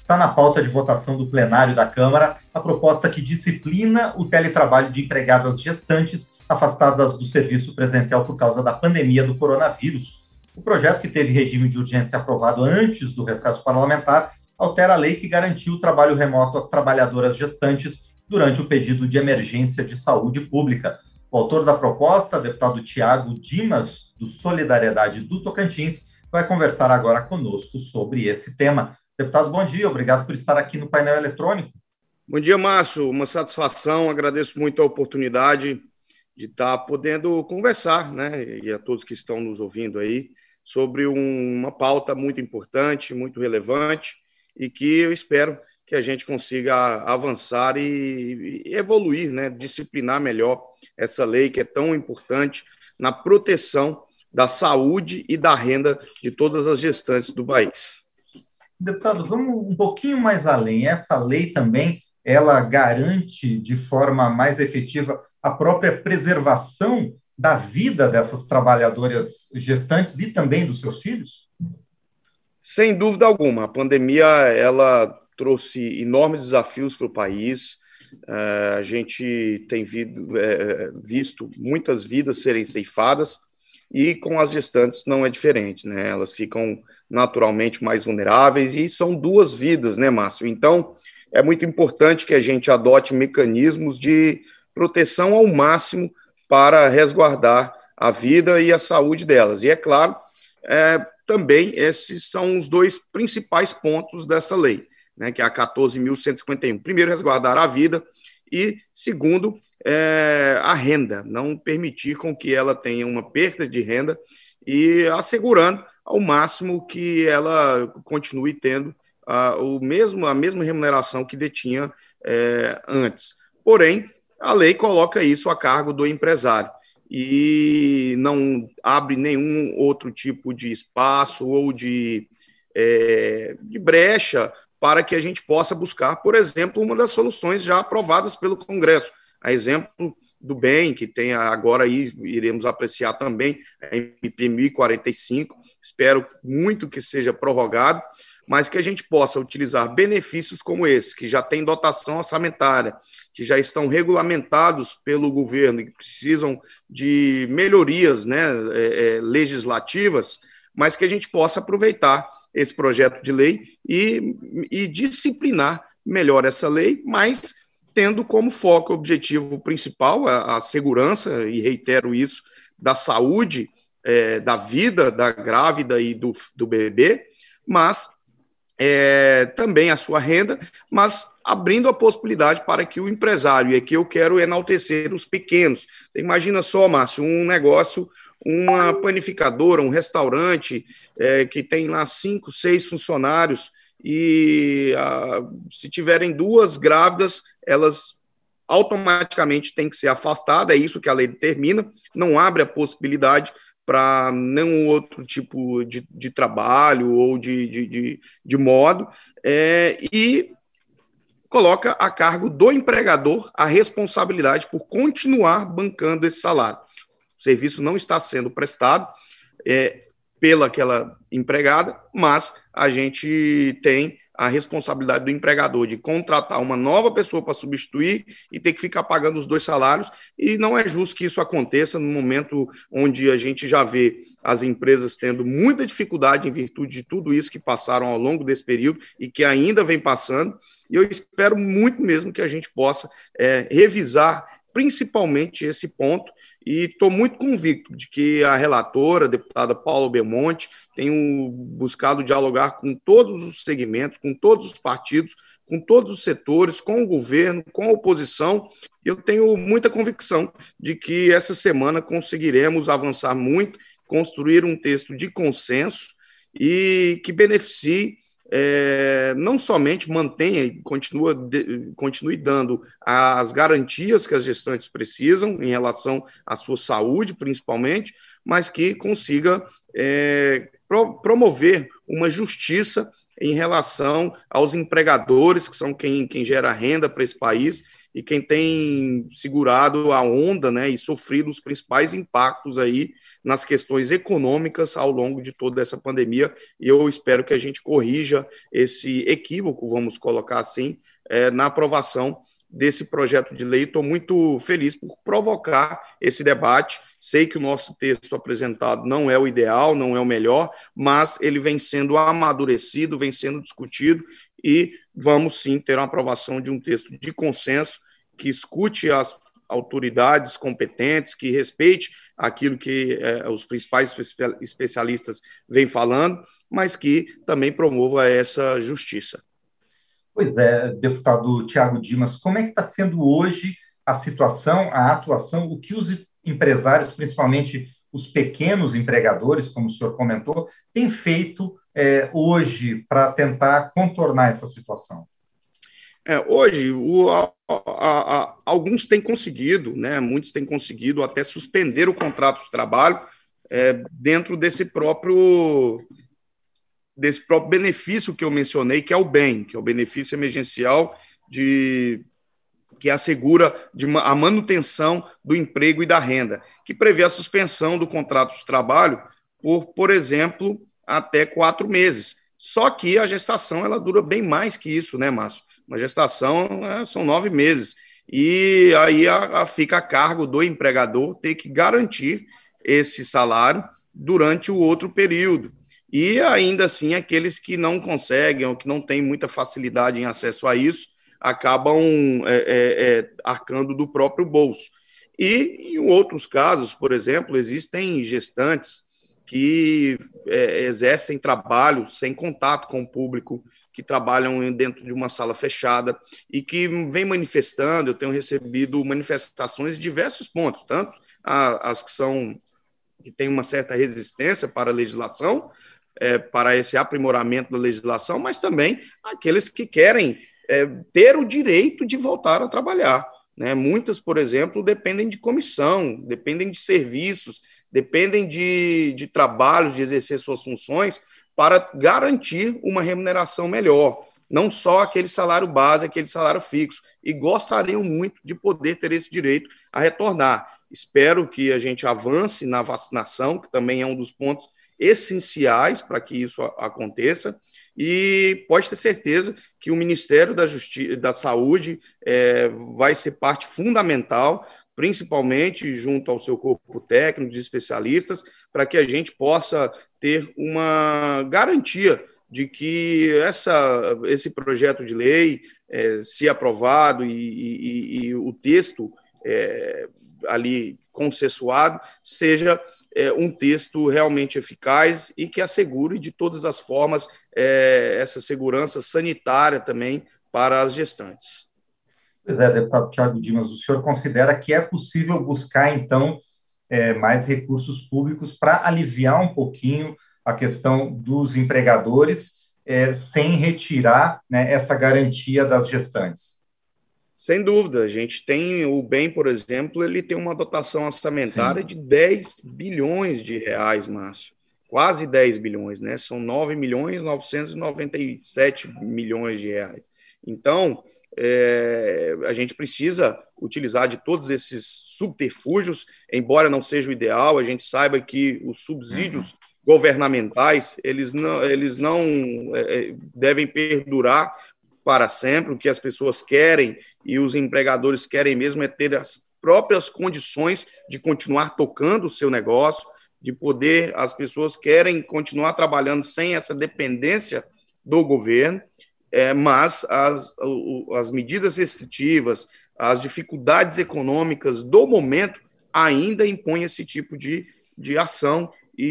está na pauta de votação do plenário da Câmara a proposta que disciplina o teletrabalho de empregadas gestantes afastadas do serviço presencial por causa da pandemia do coronavírus. O projeto, que teve regime de urgência aprovado antes do recesso parlamentar, altera a lei que garantiu o trabalho remoto às trabalhadoras gestantes durante o pedido de emergência de saúde pública. O autor da proposta, deputado Tiago Dimas, do Solidariedade do Tocantins, vai conversar agora conosco sobre esse tema. Deputado, bom dia, obrigado por estar aqui no painel eletrônico. Bom dia, Márcio, uma satisfação, agradeço muito a oportunidade de estar podendo conversar, né, e a todos que estão nos ouvindo aí, sobre uma pauta muito importante, muito relevante, e que eu espero que a gente consiga avançar e evoluir, né, disciplinar melhor essa lei que é tão importante na proteção da saúde e da renda de todas as gestantes do país. Deputado, vamos um pouquinho mais além. Essa lei também, ela garante de forma mais efetiva a própria preservação da vida dessas trabalhadoras gestantes e também dos seus filhos? Sem dúvida alguma. A pandemia, ela trouxe enormes desafios para o país. A gente tem visto muitas vidas serem ceifadas e com as gestantes não é diferente, né? Elas ficam naturalmente mais vulneráveis e são duas vidas, né, Márcio? Então, é muito importante que a gente adote mecanismos de proteção ao máximo para resguardar a vida e a saúde delas. E, é claro, também esses são os dois principais pontos dessa lei, né, que é a 14.151. Primeiro, resguardar a vida e, segundo, a renda, não permitir com que ela tenha uma perda de renda e assegurando ao máximo que ela continue tendo a mesma remuneração que detinha antes. Porém, a lei coloca isso a cargo do empresário e não abre nenhum outro tipo de espaço ou de brecha para que a gente possa buscar, por exemplo, uma das soluções já aprovadas pelo Congresso. A exemplo do BEM, que tem agora aí, iremos apreciar também, a MP 1045, espero muito que seja prorrogado, mas que a gente possa utilizar benefícios como esse, que já tem dotação orçamentária, que já estão regulamentados pelo governo e que precisam de melhorias, né, legislativas, mas que a gente possa aproveitar esse projeto de lei e disciplinar melhor essa lei, mas tendo como foco objetivo principal a segurança, e reitero isso, da saúde, da vida da grávida e do bebê, mas também a sua renda, mas abrindo a possibilidade para que o empresário, e aqui eu quero enaltecer os pequenos. Imagina só, Márcio, um negócio, uma panificadora, um restaurante que tem lá 5, 6 funcionários e se tiverem 2 grávidas, elas automaticamente têm que ser afastadas, é isso que a lei determina, não abre a possibilidade para nenhum outro tipo de trabalho ou de modo, e coloca a cargo do empregador a responsabilidade por continuar bancando esse salário. O serviço não está sendo prestado pelaquela empregada, mas a gente tem a responsabilidade do empregador de contratar uma nova pessoa para substituir e ter que ficar pagando os 2 salários, e não é justo que isso aconteça no momento onde a gente já vê as empresas tendo muita dificuldade em virtude de tudo isso que passaram ao longo desse período e que ainda vem passando, e eu espero muito mesmo que a gente possa revisar principalmente esse ponto, e estou muito convicto de que a relatora, a deputada Paula Belmonte, tem buscado dialogar com todos os segmentos, com todos os partidos, com todos os setores, com o governo, com a oposição. Eu tenho muita convicção de que essa semana conseguiremos avançar muito, construir um texto de consenso e que beneficie não somente mantenha e continue dando as garantias que as gestantes precisam em relação à sua saúde, principalmente, mas que consiga promover uma justiça em relação aos empregadores, que são quem gera renda para esse país e quem tem segurado a onda, né, e sofrido os principais impactos aí nas questões econômicas ao longo de toda essa pandemia. E eu espero que a gente corrija esse equívoco, vamos colocar assim, na aprovação desse projeto de lei. Estou muito feliz por provocar esse debate. Sei que o nosso texto apresentado não é o ideal, não é o melhor, mas ele vem sendo amadurecido, vem sendo discutido e vamos sim ter uma aprovação de um texto de consenso que escute as autoridades competentes, que respeite aquilo que os principais especialistas vêm falando, mas que também promova essa justiça. Pois é, deputado Tiago Dimas, como é que está sendo hoje a situação, a atuação, o que os empresários, principalmente os pequenos empregadores, como o senhor comentou, têm feito hoje para tentar contornar essa situação? Hoje, alguns têm conseguido, né, muitos têm conseguido até suspender o contrato de trabalho dentro desse próprio benefício que eu mencionei, que é o BEM, que é o benefício emergencial que assegura a manutenção do emprego e da renda, que prevê a suspensão do contrato de trabalho por exemplo, até 4 meses. Só que a gestação ela dura bem mais que isso, né, Márcio? Uma gestação são 9 meses. E aí fica a cargo do empregador ter que garantir esse salário durante o outro período. E ainda assim, aqueles que não conseguem ou que não têm muita facilidade em acesso a isso, acabam arcando do próprio bolso. E em outros casos, por exemplo, existem gestantes que exercem trabalho sem contato com o público, que trabalham dentro de uma sala fechada e que vem manifestando. Eu tenho recebido manifestações de diversos pontos, tanto as que têm uma certa resistência para a legislação, para esse aprimoramento da legislação, mas também aqueles que querem ter o direito de voltar a trabalhar. Né? Muitas, por exemplo, dependem de comissão, dependem de serviços, dependem de trabalhos, de exercer suas funções para garantir uma remuneração melhor, não só aquele salário base, aquele salário fixo, e gostariam muito de poder ter esse direito a retornar. Espero que a gente avance na vacinação, que também é um dos pontos essenciais para que isso aconteça, e pode ter certeza que o Ministério da Saúde vai ser parte fundamental, principalmente junto ao seu corpo técnico de especialistas, para que a gente possa ter uma garantia de que esse projeto de lei, se aprovado e o texto ali consensuado, seja um texto realmente eficaz e que assegure de todas as formas essa segurança sanitária também para as gestantes. Pois é, deputado Tiago Dimas, o senhor considera que é possível buscar, então, mais recursos públicos para aliviar um pouquinho a questão dos empregadores, sem retirar, né, essa garantia das gestantes? Sem dúvida, a gente tem o BEM, por exemplo, ele tem uma dotação orçamentária de 10 bilhões de reais, Márcio. Quase 10 bilhões, né? São 9 milhões 997 milhões de reais. Então, a gente precisa utilizar de todos esses subterfúgios, embora não seja o ideal, a gente saiba que os subsídios governamentais, eles não devem perdurar para sempre. O que as pessoas querem e os empregadores querem mesmo é ter as próprias condições de continuar tocando o seu negócio, de poder, as pessoas querem continuar trabalhando sem essa dependência do governo, mas as medidas restritivas, as dificuldades econômicas do momento ainda impõem esse tipo de ação e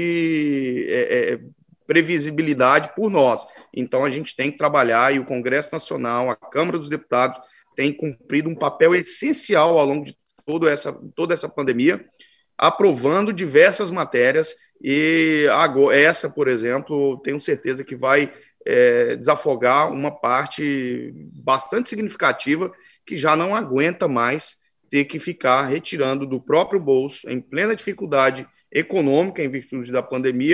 de previsibilidade por nós. Então, a gente tem que trabalhar, e o Congresso Nacional, a Câmara dos Deputados, tem cumprido um papel essencial ao longo de toda essa pandemia, aprovando diversas matérias, e agora, essa, por exemplo, tenho certeza que vai desafogar uma parte bastante significativa que já não aguenta mais ter que ficar retirando do próprio bolso, em plena dificuldade econômica, em virtude da pandemia,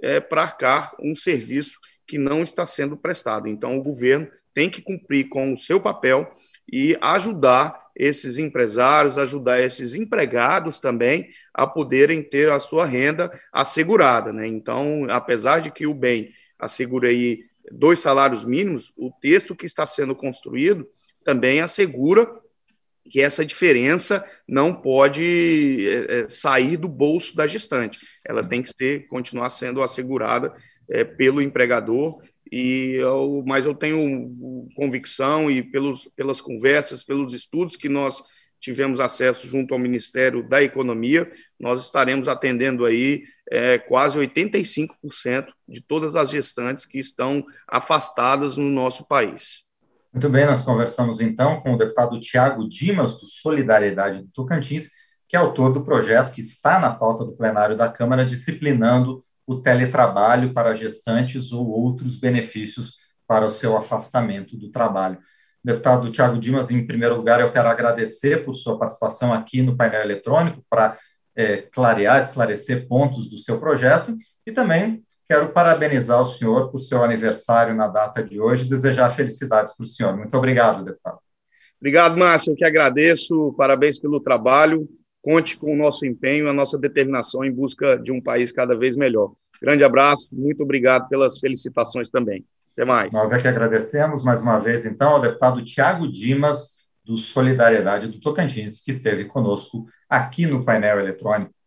para arcar um serviço que não está sendo prestado. Então, o governo tem que cumprir com o seu papel e ajudar esses empresários, ajudar esses empregados também a poderem ter a sua renda assegurada, né? Então, apesar de que o bem assegura aí 2 salários mínimos, o texto que está sendo construído também assegura que essa diferença não pode sair do bolso da gestante. Ela tem que continuar sendo assegurada pelo empregador, mas eu tenho convicção e pelas conversas, pelos estudos que nós tivemos acesso junto ao Ministério da Economia, nós estaremos atendendo aí quase 85% de todas as gestantes que estão afastadas no nosso país. Muito bem, nós conversamos então com o deputado Tiago Dimas, do Solidariedade do Tocantins, que é autor do projeto que está na pauta do plenário da Câmara, disciplinando o teletrabalho para gestantes ou outros benefícios para o seu afastamento do trabalho. Deputado Tiago Dimas, em primeiro lugar, eu quero agradecer por sua participação aqui no painel eletrônico para esclarecer pontos do seu projeto e também quero parabenizar o senhor por seu aniversário na data de hoje e desejar felicidades para o senhor. Muito obrigado, deputado. Obrigado, Márcio. Eu que agradeço. Parabéns pelo trabalho. Conte com o nosso empenho, a nossa determinação em busca de um país cada vez melhor. Grande abraço. Muito obrigado pelas felicitações também. Até mais. Nós é que agradecemos mais uma vez, então, ao deputado Tiago Dimas, do Solidariedade do Tocantins, que esteve conosco aqui no painel eletrônico.